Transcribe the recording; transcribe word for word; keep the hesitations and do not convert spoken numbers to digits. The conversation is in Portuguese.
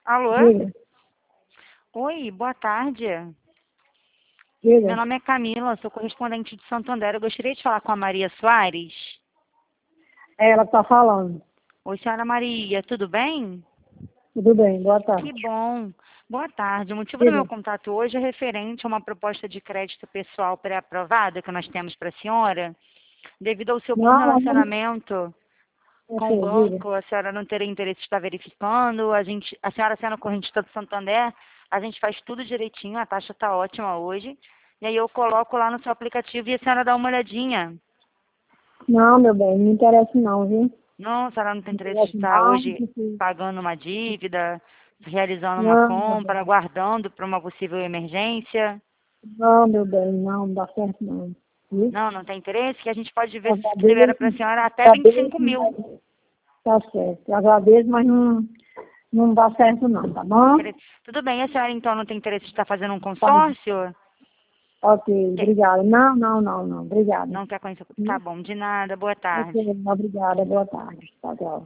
Alô? Diga, Oi, boa tarde. Meu diga. nome é Camila, sou correspondente de Santo André. Eu gostaria de falar com a Maria Soares. É ela que tá falando. Oi, senhora Maria, tudo bem? Tudo bem, boa tarde. Que bom. Boa tarde. O motivo do meu Diga. contato hoje é referente a uma proposta de crédito pessoal pré-aprovada que nós temos para a senhora. Devido ao seu bom Não, não, relacionamento com o ok, diga. banco, a senhora não ter interesse de estar verificando, a gente, a senhora sendo correntista do Santander, a gente faz tudo direitinho, a taxa está ótima hoje. E aí eu coloco lá no seu aplicativo e a senhora dá uma olhadinha. Não, meu bem, não me interessa não, viu? Não, a senhora não tem Não interesse de interessa estar não, hoje porque... pagando uma dívida, realizando uma Não, meu compra, bem. aguardando para uma possível emergência? Não, meu bem, não, não dá certo não. Viu? Não, não tem interesse? Que a gente pode ver se libera para a Agradeço, senhora até vinte e agradeço, cinco mil. mas tá certo. Agradeço, mas não, não dá certo não, tá bom? Tudo bem, a senhora então não tem interesse de estar fazendo um Tá. consórcio? Ok, Que- obrigada. Não, não, não, não, obrigada. Não quer conhecer? Tá Hum? bom, de nada, boa tarde. Ok, obrigada, boa tarde. Tá, tchau.